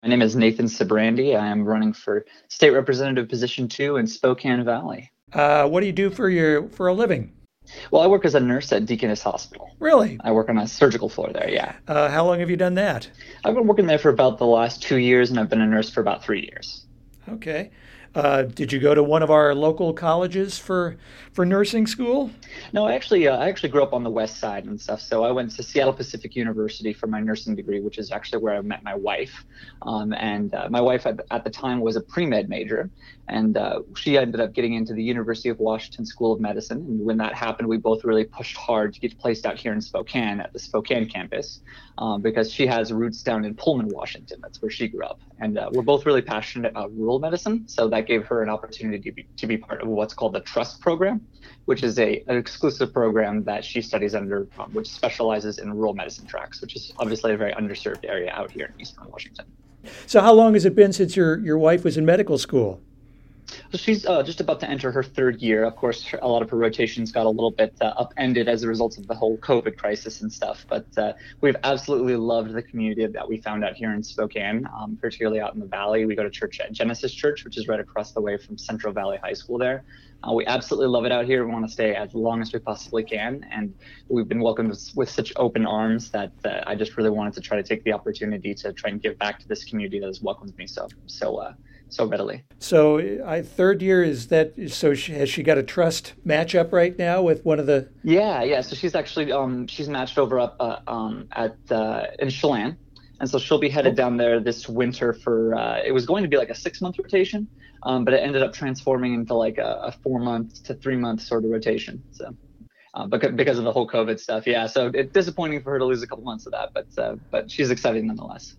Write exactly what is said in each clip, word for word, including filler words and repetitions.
My name is Nathan Sabrandi. I am running for state representative position two in Spokane Valley. Uh, what do you do for your for a living? Well, I work as a nurse at Deaconess Hospital. Really? I work on a surgical floor there, yeah. Uh, how long have you done that? I've been working there for about the last two years, and I've been a nurse for about three years. Okay. Uh, did you go to one of our local colleges for for nursing school? No, I actually, uh, I actually grew up on the west side and stuff. So I went to Seattle Pacific University for my nursing degree, which is actually where I met my wife. Um, and uh, my wife at, at the time was a pre-med major, and uh, she ended up getting into the University of Washington School of Medicine. And when that happened, we both really pushed hard to get placed out here in Spokane at the Spokane campus, um, because she has roots down in Pullman, Washington. That's where she grew up. And uh, we're both really passionate about rural medicine, so that gave her an opportunity to be, to be part of what's called the TRUST program, which is a an exclusive program that she studies under, um, which specializes in rural medicine tracks, which is obviously a very underserved area out here in Eastern Washington. So how long has it been since your your wife was in medical school? So she's uh, just about to enter her third year. Of course, a lot of her rotations got a little bit uh, upended as a result of the whole COVID crisis and stuff. But uh, we've absolutely loved the community that we found out here in Spokane, um, particularly out in the valley. We go to church at Genesis Church, which is right across the way from Central Valley High School there. Uh, we absolutely love it out here. We want to stay as long as we possibly can. And we've been welcomed with, with such open arms that uh, I just really wanted to try to take the opportunity to try and give back to this community that has welcomed me so, so, uh, so readily. So, I third year is that? So, she, has she got a trust matchup right now with one of the? Yeah, yeah. So she's actually um she's matched over up uh, um at uh, in Chelan, and so she'll be headed down there this winter for. Uh, it was going to be like a six month rotation, um, but it ended up transforming into like a, a four month to three month sort of rotation. So. Uh, because because of the whole COVID stuff, yeah. So it's disappointing for her to lose a couple months of that, but uh, but she's excited nonetheless.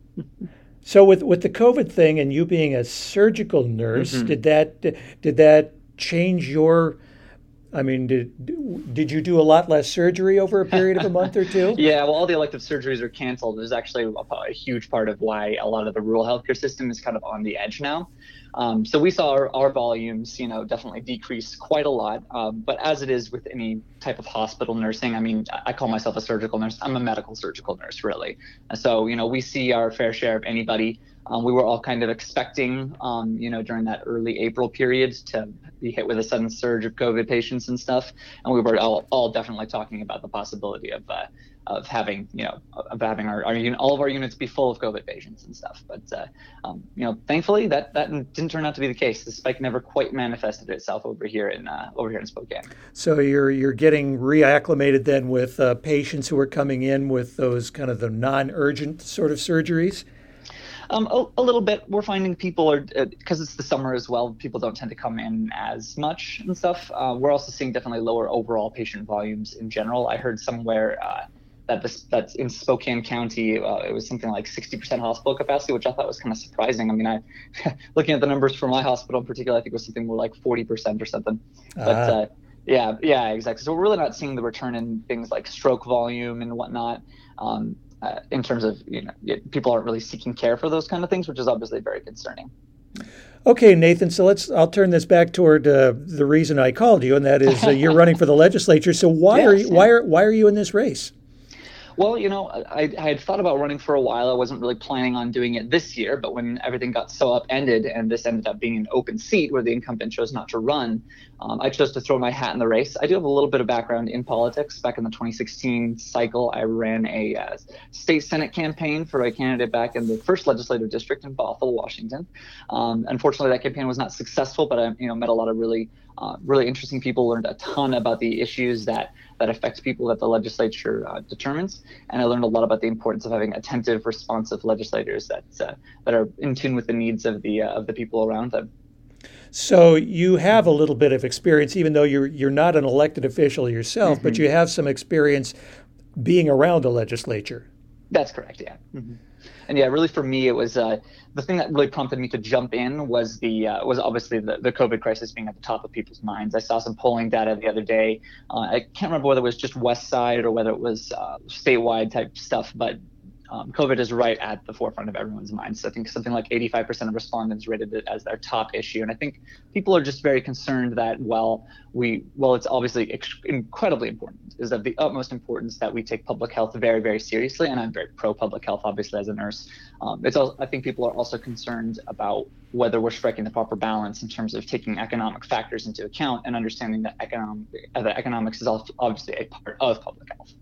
So with with the COVID thing and you being a surgical nurse, Mm-hmm. did that did that change your? I mean, did did you do a lot less surgery over a period of a month or two? Yeah, well, all the elective surgeries are canceled. There's actually a, a huge part of why a lot of the rural healthcare system is kind of on the edge now. Um, so we saw our, our volumes, you know, definitely decrease quite a lot. Um, but as it is with any type of hospital nursing, I mean, I call myself a surgical nurse. I'm a medical surgical nurse, really. And so, you know, we see our fair share of anybody. Um, we were all kind of expecting, um, you know, during that early April period to be hit with a sudden surge of COVID patients and stuff. And we were all, all definitely talking about the possibility of uh, of having, you know, of having our, our all of our units be full of COVID patients and stuff. But, uh, um, you know, thankfully that, that didn't turn out to be the case. The spike never quite manifested itself over here in uh, over here in Spokane. So you're you're getting reacclimated then with uh, patients who are coming in with those kind of the non-urgent sort of surgeries? Um, a, a little bit. We're finding people are, because uh, it's the summer as well, people don't tend to come in as much and stuff. Uh, we're also seeing definitely lower overall patient volumes in general. I heard somewhere uh, that this, that's in Spokane County, uh, it was something like sixty percent hospital capacity, which I thought was kind of surprising. I mean, I looking at the numbers for my hospital in particular, I think it was something more like forty percent or something. Uh-huh. But uh, yeah, yeah, exactly. So we're really not seeing the return in things like stroke volume and whatnot. Um, Uh, in terms of, you know, people aren't really seeking care for those kind of things, which is obviously very concerning. Okay, Nathan. So let's. I'll turn this back toward uh, the reason I called you, and that is uh, you're running for the legislature. So why yes, are you? Yeah. Why are Why are you in this race? Well, you know, I, I had thought about running for a while. I wasn't really planning on doing it this year, but when everything got so upended and this ended up being an open seat where the incumbent chose not to run, um, I chose to throw my hat in the race. I do have a little bit of background in politics. Back in the twenty sixteen cycle, I ran a uh, state Senate campaign for a candidate back in the first legislative district in Bothell, Washington. Um, unfortunately, that campaign was not successful, but I you know, met a lot of really Uh, really interesting people, learned a ton about the issues that that affect people that the legislature uh, determines, and I learned a lot about the importance of having attentive, responsive legislators that uh, that are in tune with the needs of the uh, of the people around them. So you have a little bit of experience, even though you're you're not an elected official yourself, mm-hmm. but you have some experience being around the legislature. That's correct, yeah. Mm-hmm. And yeah, really for me, it was uh, the thing that really prompted me to jump in was the uh, was obviously the, the COVID crisis being at the top of people's minds. I saw some polling data the other day. Uh, I can't remember whether it was just West Side or whether it was uh, statewide type stuff, but um, COVID is right at the forefront of everyone's minds. So I think something like eighty-five percent of respondents rated it as their top issue. And I think people are just very concerned that, well, we, well, it's obviously ex- incredibly important, is of the utmost importance that we take public health very, very seriously. And I'm very pro public health, obviously, as a nurse. Um, it's also, I think people are also concerned about whether we're striking the proper balance in terms of taking economic factors into account and understanding that economic, uh, that economics is also obviously a part of public health.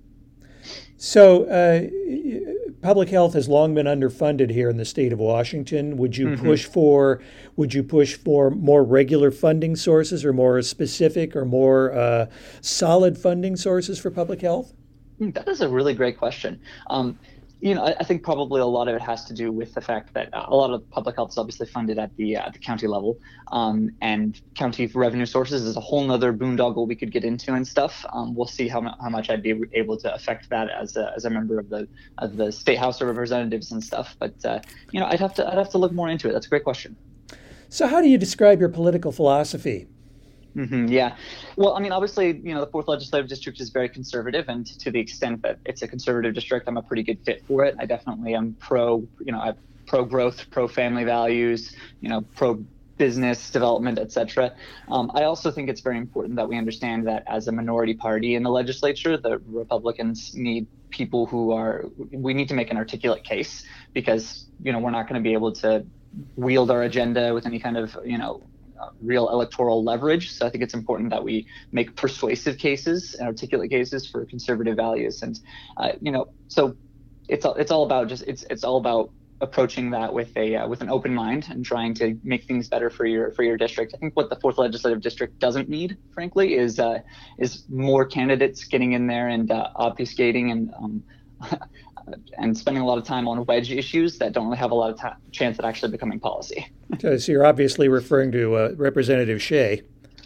So uh, public health has long been underfunded here in the state of Washington. Would you mm-hmm. push for would you push for more regular funding sources, or more specific or more uh, solid funding sources for public health? That is a really great question. Um, You know, I, I think probably a lot of it has to do with the fact that uh, a lot of public health is obviously funded at the uh, the county level, um, and county revenue sources is a whole nother boondoggle we could get into and stuff. Um, we'll see how, how much I'd be able to affect that as a, as a member of the of the State House of Representatives and stuff. But uh, you know, I'd have to I'd have to look more into it. That's a great question. So, how do you describe your political philosophy? Mm-hmm, yeah. Well, I mean, obviously, you know, the fourth legislative district is very conservative, and to the extent that it's a conservative district, I'm a pretty good fit for it. I definitely am pro, you know, I'm pro growth, pro family values, you know, pro business development, et cetera. Um, I also think it's very important that we understand that as a minority party in the legislature, the Republicans need people who are, we need to make an articulate case, because, you know, we're not going to be able to wield our agenda with any kind of, you know, Uh, real electoral leverage. So I think it's important that we make persuasive cases and articulate cases for conservative values. And, uh, you know, so it's all, it's all about just, it's, it's all about approaching that with a, uh, with an open mind and trying to make things better for your, for your district. I think what the fourth legislative district doesn't need, frankly, is, uh, is more candidates getting in there and uh, obfuscating and, um, and spending a lot of time on wedge issues that don't really have a lot of ta- chance at actually becoming policy. So you're obviously referring to uh, Representative Shea.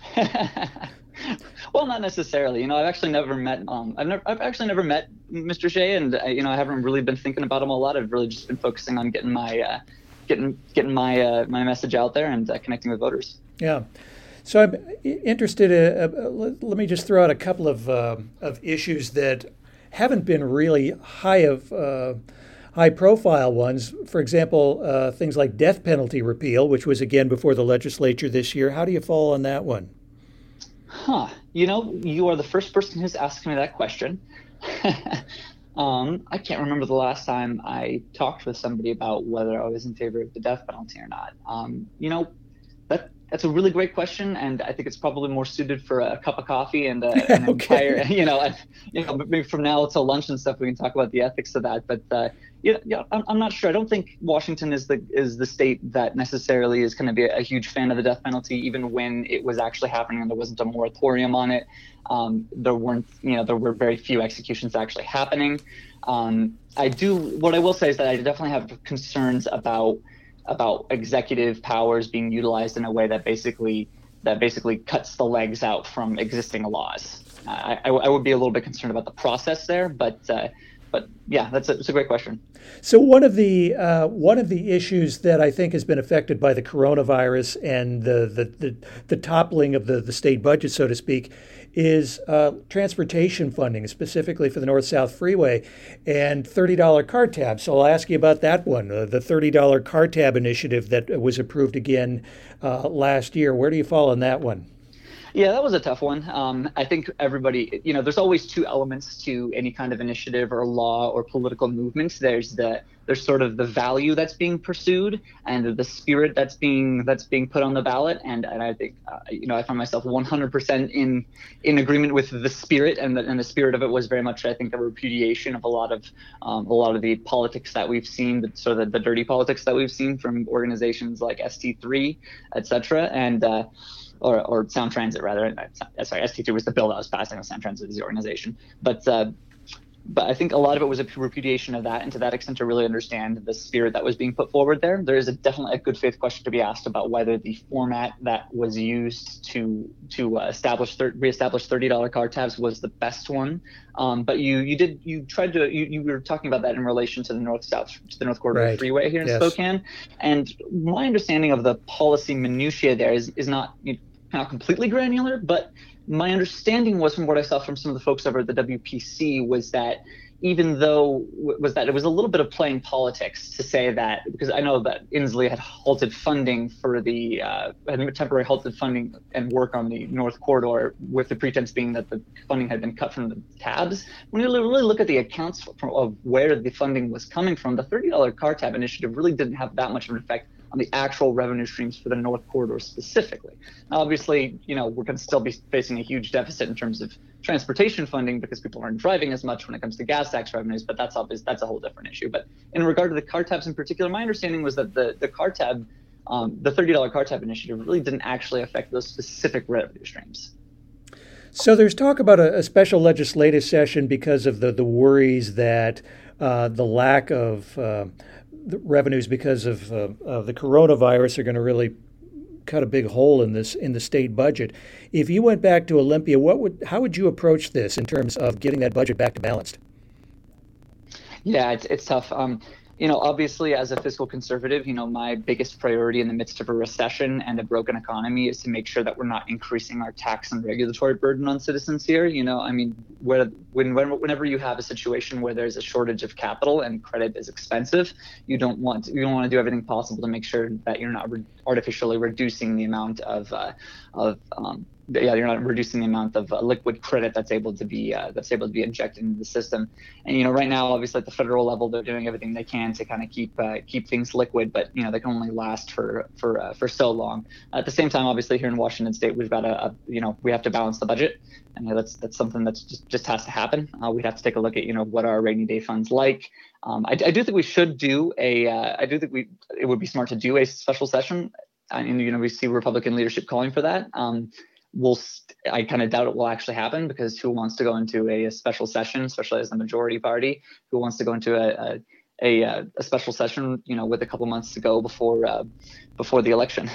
Well, not necessarily. You know, I've actually never met. Um, I've never. I've actually never met Mister Shea, and uh, you know, I haven't really been thinking about him a lot. I've really just been focusing on getting my, uh, getting getting my uh, my message out there and uh, connecting with voters. Yeah. So I'm interested. Uh, uh, let me just throw out a couple of uh, of issues that haven't been really high of uh, high profile ones. For example, uh, things like death penalty repeal, which was again before the legislature this year. How do you fall on that one? Huh. You know, you are the first person who's asked me that question. um, I can't remember the last time I talked with somebody about whether I was in favor of the death penalty or not. Um, you know, that That's a really great question, and I think it's probably more suited for a cup of coffee and a, an okay. entire, you know, you know, maybe from now till lunch and stuff we can talk about the ethics of that. But uh, yeah, yeah, I'm, I'm not sure. I don't think Washington is the is the state that necessarily is going to be a, a huge fan of the death penalty, even when it was actually happening and there wasn't a moratorium on it. Um, there weren't, you know, there were very few executions actually happening. Um, I do. What I will say is that I definitely have concerns about. about executive powers being utilized in a way that basically that basically cuts the legs out from existing laws. Uh, I, I would be a little bit concerned about the process there, but uh, but yeah, that's a, that's a great question. So one of the uh, one of the issues that I think has been affected by the coronavirus and the the the, the toppling of the, the state budget, so to speak, is uh, transportation funding, specifically for the North-South Freeway, and thirty dollars car tabs. So I'll ask you about that one, uh, the thirty dollars car tab initiative that was approved again uh, last year. Where do you fall on that one? Yeah, that was a tough one. Um, I think everybody, you know, there's always two elements to any kind of initiative or law or political movement. There's the there's sort of the value that's being pursued and the spirit that's being that's being put on the ballot. And and I think, uh, you know, I find myself one hundred percent in in agreement with the spirit, and the and the spirit of it was very much, I think, a repudiation of a lot of um, a lot of the politics that we've seen, the, sort of the, the dirty politics that we've seen from organizations like S T three, et cetera. And uh, Or, or Sound Transit, rather. Sorry, S T two was the bill that was passed, and Sound Transit is the organization. But uh, but I think a lot of it was a repudiation of that, and to that extent, to really understand the spirit that was being put forward there, there is a, definitely a good faith question to be asked about whether the format that was used to to uh, establish thir- reestablish thirty dollars car tabs was the best one. Um, but you you did you tried to you, you were talking about that in relation to the north south to the North Corridor right. Freeway here in yes. Spokane, and my understanding of the policy minutiae there is is not. You know, not completely granular, but my understanding was from what I saw from some of the folks over at the W P C was that even though was that it was a little bit of playing politics to say that, because I know that Inslee had halted funding for the uh, had temporarily halted funding and work on the North Corridor with the pretense being that the funding had been cut from the tabs. When you really look at the accounts of where the funding was coming from, the thirty dollar car tab initiative really didn't have that much of an effect on the actual revenue streams for the North Corridor specifically. Now, obviously, you know, we're going to still be facing a huge deficit in terms of transportation funding because people aren't driving as much when it comes to gas tax revenues, but that's obvious, that's a whole different issue. But in regard to the car tabs in particular, my understanding was that the, the car tab, um, the thirty dollar car tab initiative really didn't actually affect those specific revenue streams. So there's talk about a, a special legislative session because of the, the worries that uh, the lack of uh, the revenues because of, uh, of the coronavirus are going to really cut a big hole in this in the state budget. If you went back to Olympia, what would how would you approach this in terms of getting that budget back to balanced? Yeah, it's it's tough. Um, you know, obviously, as a fiscal conservative, you know, my biggest priority in the midst of a recession and a broken economy is to make sure that we're not increasing our tax and regulatory burden on citizens here. You know, I mean, where, when, when whenever you have a situation where there's a shortage of capital and credit is expensive, you don't want to, you don't want to do everything possible to make sure that you're not re- artificially reducing the amount of uh, of um, yeah, you're not reducing the amount of uh, liquid credit that's able to be uh, that's able to be injected into the system. And you know, right now, obviously at the federal level, they're doing everything they can to kind of keep uh, keep things liquid, but you know, they can only last for for uh, for so long. At the same time, obviously here in Washington State, we've got a, a you know we have to balance the budget, and you know, that's that's something that's just just has to happen. Uh, we have to take a look at you know what our rainy day funds like. Um, I, I do think we should do a uh, I do think we it would be smart to do a special session, and you know we see Republican leadership calling for that. Um, We'll, I kind of doubt it will actually happen because who wants to go into a, a special session, especially as the majority party, who wants to go into a a, a, a special session, you know, with a couple months to go before uh, before the election.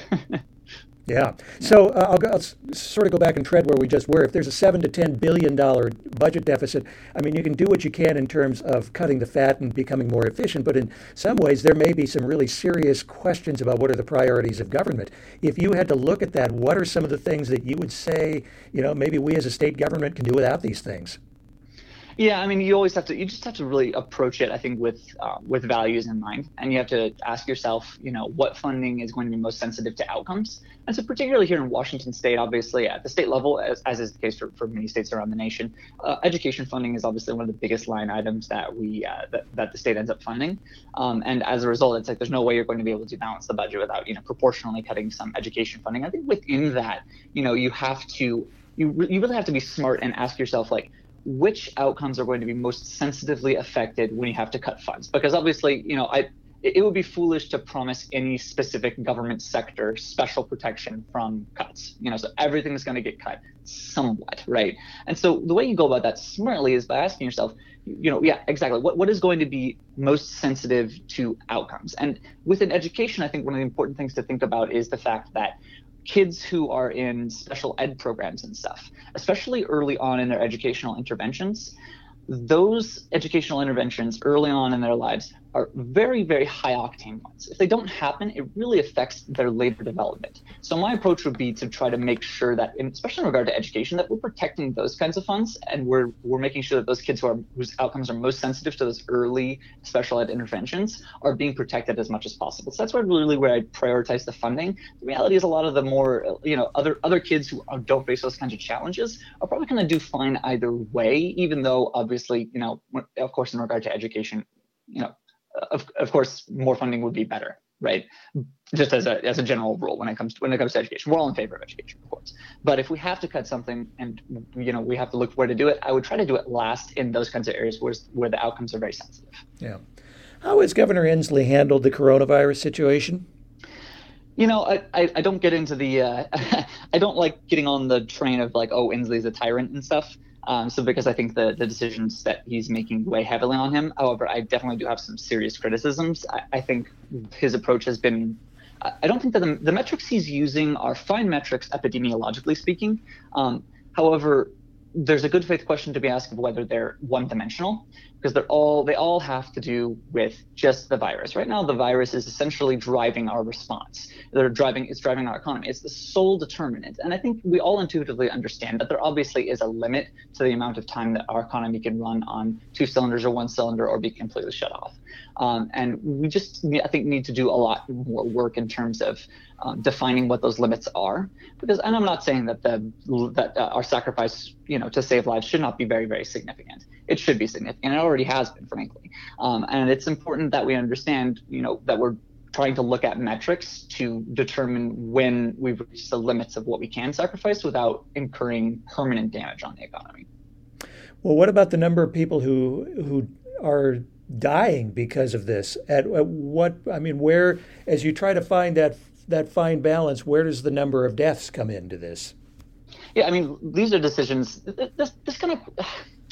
Yeah. So uh, I'll, I'll sort of go back and tread where we just were. If there's a seven to ten billion dollar budget deficit, I mean, you can do what you can in terms of cutting the fat and becoming more efficient. But in some ways, there may be some really serious questions about what are the priorities of government. If you had to look at that, what are some of the things that you would say, you know, maybe we as a state government can do without these things? Yeah, I mean, you always have to, you just have to really approach it, I think, with uh, with values in mind. And you have to ask yourself, you know, what funding is going to be most sensitive to outcomes. And so particularly here in Washington State, obviously at the state level, as, as is the case for, for many states around the nation, uh, education funding is obviously one of the biggest line items that we uh, that, that the state ends up funding. Um, and as a result, it's like there's no way you're going to be able to balance the budget without, you know, proportionally cutting some education funding. I think within that, you know, you have to, you, re- you really have to be smart and ask yourself, like, which outcomes are going to be most sensitively affected when you have to cut funds? Because obviously, you know, I it would be foolish to promise any specific government sector special protection from cuts. You know, so everything is going to get cut somewhat, right? And so the way you go about that smartly is by asking yourself, you know, yeah, exactly. What what is going to be most sensitive to outcomes? And within education, I think one of the important things to think about is the fact that kids who are in special ed programs and stuff, especially early on in their educational interventions, those educational interventions early on in their lives are very, very high octane ones. If they don't happen, it really affects their later development. So my approach would be to try to make sure that, in, especially in regard to education, that we're protecting those kinds of funds, and we're we're making sure that those kids who are whose outcomes are most sensitive to those early special ed interventions are being protected as much as possible. So that's where really where I prioritize the funding. The reality is a lot of the more, you know, other other kids who don't face those kinds of challenges are probably going to do fine either way, even though obviously, you know, of course, in regard to education, you know, Of, of course, more funding would be better, right? Just as a as a general rule, when it comes to when it comes to education, we're all in favor of education, of course. But if we have to cut something, and you know we have to look where to do it, I would try to do it last in those kinds of areas where where the outcomes are very sensitive. Yeah. How has Governor Inslee handled the coronavirus situation? You know, I, I, I don't get into the uh, I don't like getting on the train of like, oh, Inslee's a tyrant and stuff. Um, so because I think the, the decisions that he's making weigh heavily on him. However, I definitely do have some serious criticisms. I, I think his approach has been, I don't think that the, the metrics he's using are fine metrics epidemiologically speaking. Um, however, there's a good faith question to be asked of whether they're one dimensional. because they're all they all have to do with just the virus. Right now, the virus is essentially driving our response. They're driving it's driving our economy. It's the sole determinant. And I think we all intuitively understand that there obviously is a limit to the amount of time that our economy can run on two cylinders or one cylinder or be completely shut off. Um, and we just, I think, need to do a lot more work in terms of um, defining what those limits are. Because, and I'm not saying that the that uh, our sacrifice, you know, to save lives should not be very, very significant. It should be significant. It already has been, frankly. Um, and it's important that we understand, you know, that we're trying to look at metrics to determine when we've reached the limits of what we can sacrifice without incurring permanent damage on the economy. Well, what about the number of people who who are dying because of this? At, at what, I mean, where, as you try to find that that fine balance, where does the number of deaths come into this? Yeah, I mean, these are decisions. This this kind of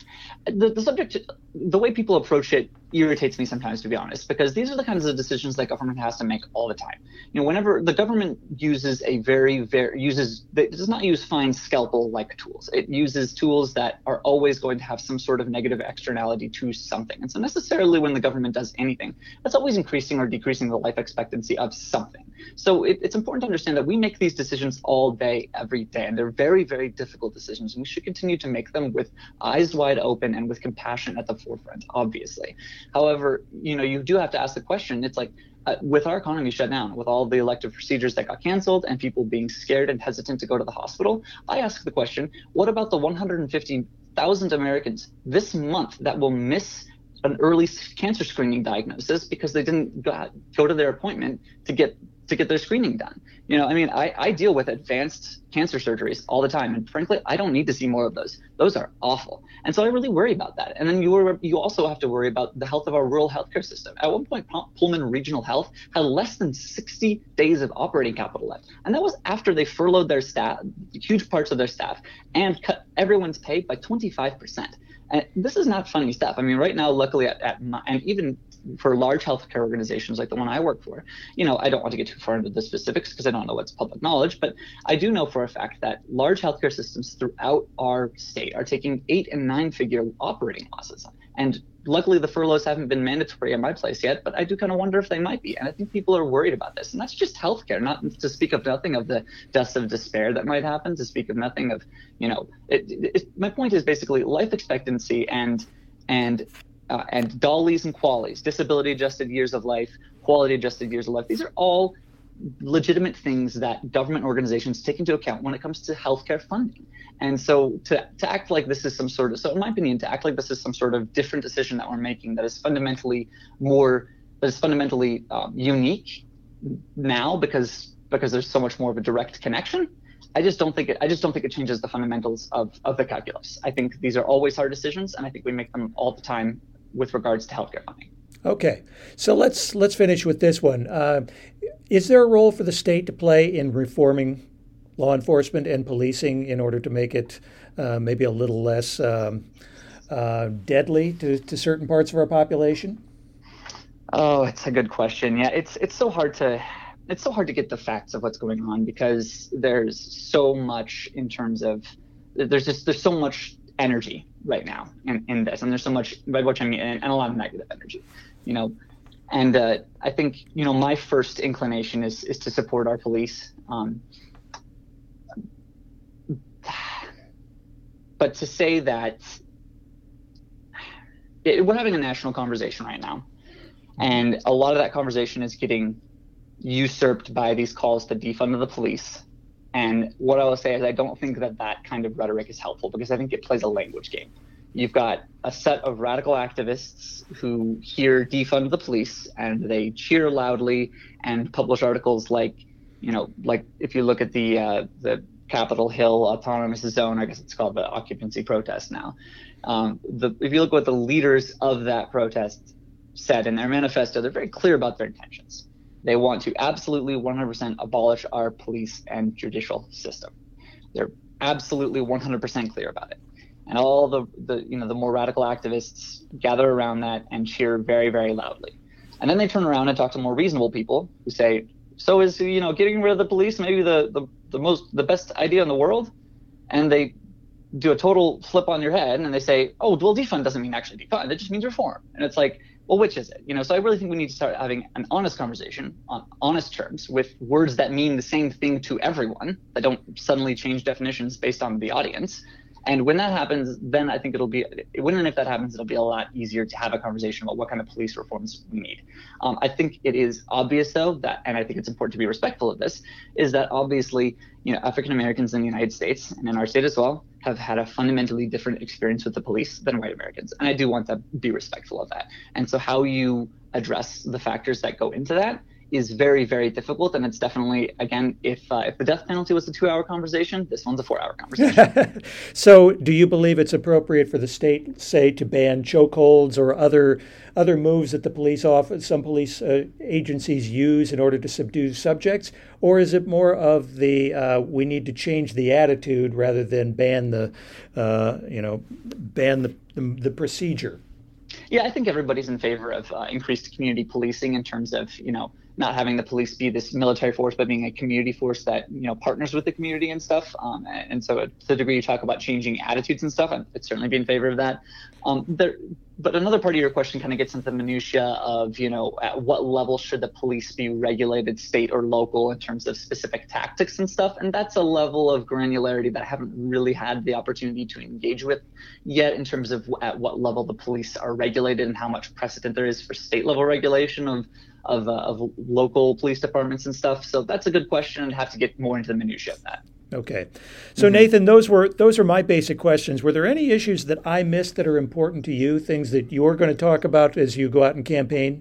the, the subject, the way people approach it irritates me sometimes, to be honest, because these are the kinds of decisions that government has to make all the time. You know, whenever the government uses a very, very uses, it does not use fine scalpel-like tools. It uses tools that are always going to have some sort of negative externality to something. And so necessarily when the government does anything, that's always increasing or decreasing the life expectancy of something. So it, it's important to understand that we make these decisions all day, every day, and they're very, very difficult decisions. And we should continue to make them with eyes wide open and with compassion at the forefront, obviously. However, you know, you do have to ask the question. It's like uh, with our economy shut down, with all the elective procedures that got canceled and people being scared and hesitant to go to the hospital, I ask the question, what about the one hundred fifty thousand Americans this month that will miss an early cancer screening diagnosis because they didn't go, go to their appointment to get to get their screening done? You know, I mean, I, I deal with advanced cancer surgeries all the time. And frankly, I don't need to see more of those. Those are awful. And so I really worry about that. And then you were, you also have to worry about the health of our rural healthcare system. At one point, Pullman Regional Health had less than sixty days of operating capital left. And that was after they furloughed their staff, huge parts of their staff, and cut everyone's pay by twenty-five percent. And this is not funny stuff. I mean, right now, luckily, at, at my, and even for large healthcare organizations like the one I work for, you know, I don't want to get too far into the specifics because I don't know what's public knowledge, but I do know for a fact that large healthcare systems throughout our state are taking eight and nine figure operating losses. And luckily, the furloughs haven't been mandatory in my place yet, but I do kind of wonder if they might be. And I think people are worried about this. And that's just healthcare, not to speak of nothing of the deaths of despair that might happen, to speak of nothing of, you know, it, it, my point is basically life expectancy and and uh, and dollies and qualies, disability adjusted years of life, quality adjusted years of life. These are all legitimate things that government organizations take into account when it comes to healthcare funding. And so to, to act like this is some sort of, so in my opinion, to act like this is some sort of different decision that we're making that is fundamentally more, that is fundamentally um, unique now because because there's so much more of a direct connection, I just don't think it, I just don't think it changes the fundamentals of, of the calculus. I think these are always hard decisions, and I think we make them all the time with regards to healthcare funding. Okay, so let's let's finish with this one. Uh, is there a role for the state to play in reforming law enforcement and policing in order to make it uh, maybe a little less um, uh, deadly to, to certain parts of our population? Oh, it's a good question. Yeah, it's it's so hard to it's so hard to get the facts of what's going on because there's so much in terms of there's just there's so much energy right now in, in this, and there's so much, by which I mean, and, and a lot of negative energy, you know. And uh, I think, you know, my first inclination is is to support our police. Um, but to say that it, we're having a national conversation right now, and a lot of that conversation is getting usurped by these calls to defund the police. And what I will say is I don't think that that kind of rhetoric is helpful because I think it plays a language game. You've got a set of radical activists who hear defund the police and they cheer loudly and publish articles like, you know, like if you look at the uh, the Capitol Hill Autonomous Zone, I guess it's called the occupancy protest now. Um, the, if you look what the leaders of that protest said in their manifesto, they're very clear about their intentions. They want to absolutely one hundred percent abolish our police and judicial system. They're absolutely one hundred percent clear about it. And all the, the, you know, the more radical activists gather around that and cheer very, very loudly. And then they turn around and talk to more reasonable people who say, so is, you know, getting rid of the police maybe the, the, the most, the best idea in the world? And they do a total flip on your head and they say, oh, well, defund doesn't mean actually defund. It just means reform. And it's like, well, which is it? You know, so I really think we need to start having an honest conversation on honest terms with words that mean the same thing to everyone, that don't suddenly change definitions based on the audience. And when that happens, then I think it'll be, when and if that happens, it'll be a lot easier to have a conversation about what kind of police reforms we need. Um, I think it is obvious, though, that, and I think it's important to be respectful of this, is that obviously, you know, African Americans in the United States and in our state as well have had a fundamentally different experience with the police than white Americans. And I do want to be respectful of that. And so how you address the factors that go into that is very, very difficult. And it's definitely, again, if uh, if the death penalty was a two-hour conversation, this one's a four-hour conversation. So do you believe it's appropriate for the state, say, to ban chokeholds or other other moves that the police office, some police uh, agencies use in order to subdue subjects? Or is it more of the uh, we need to change the attitude rather than ban the, uh, you know, ban the, the, the procedure? Yeah, I think everybody's in favor of uh, increased community policing in terms of, you know, not having the police be this military force, but being a community force that, you know, partners with the community and stuff. Um, and, and so to the degree you talk about changing attitudes and stuff, I'd, I'd certainly be in favor of that. Um, there, but another part of your question kind of gets into the minutia of, you know, at what level should the police be regulated, state or local, in terms of specific tactics and stuff. And that's a level of granularity that I haven't really had the opportunity to engage with yet, in terms of at what level the police are regulated and how much precedent there is for state level regulation of of, uh, of local police departments and stuff. So that's a good question. I'd have to get more into the minutia of that. Okay. So, mm-hmm. Nathan, those were those are my basic questions. Were there any issues that I missed that are important to you, things that you're going to talk about as you go out and campaign?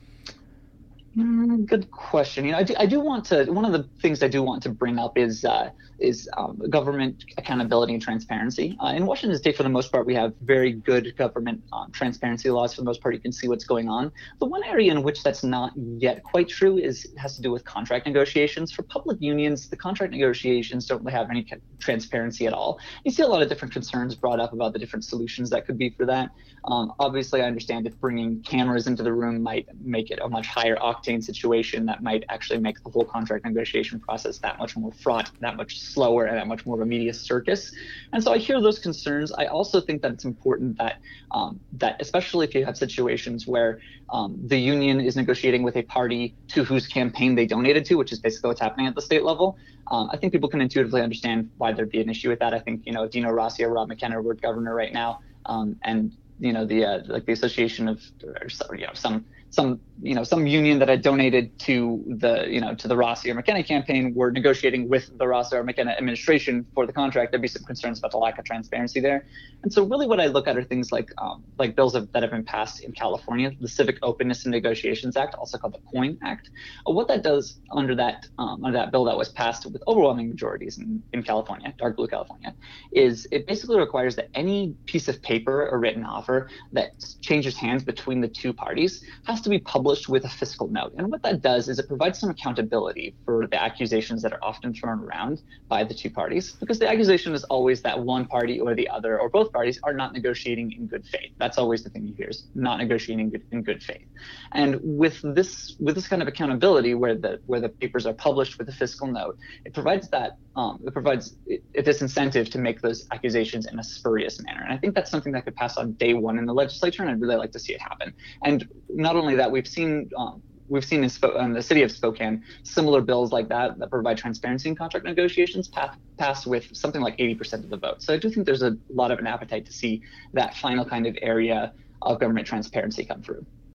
Mm, good question. You know, I do, I do want to, one of the things I do want to bring up is uh, is um, government accountability and transparency. Uh, in Washington State, for the most part, we have very good government um, transparency laws. For the most part, you can see what's going on. The one area in which that's not yet quite true is has to do with contract negotiations. For public unions, the contract negotiations don't really have any transparency at all. You see a lot of different concerns brought up about the different solutions that could be for that. Um, obviously, I understand if bringing cameras into the room might make it a much higher octane situation, that might actually make the whole contract negotiation process that much more fraught, that much slower, and that much more of a media circus. And so I hear those concerns. I also think that it's important that um, that especially if you have situations where um, the union is negotiating with a party to whose campaign they donated to, which is basically what's happening at the state level. Um, I think people can intuitively understand why there'd be an issue with that. I think, you know, Dino Rossi or Rob McKenna were governor right now, um, and you know the uh, like the association of or, you know some some you know some union that had donated to the you know to the Rossi or McKenna campaign were negotiating with the Rossi or McKenna administration for the contract. There'd be some concerns about the lack of transparency there. And so really what I look at are things like um, like bills have, that have been passed in California, the Civic Openness and Negotiations Act, also called the COIN Act. Uh, what that does under that um, under that bill that was passed with overwhelming majorities in, in California, dark blue California, is it basically requires that any piece of paper or written offer that changes hands between the two parties has to be published with a fiscal note. And what that does is it provides some accountability for the accusations that are often thrown around by the two parties, because the accusation is always that one party or the other or both parties are not negotiating in good faith. That's always the thing you hear, is not negotiating good, in good faith. And with this with this kind of accountability, where the where the papers are published with a fiscal note, it provides that um, it provides it, this incentive to make those accusations in a spurious manner. And I think that's something that could pass on day one in the legislature, and I'd really like to see it happen. And not only that, we've seen um, we've seen in, Sp- in the city of Spokane similar bills like that that provide transparency in contract negotiations pass, pass with something like eighty percent of the vote. So I do think there's a lot of an appetite to see that final kind of area of government transparency come through.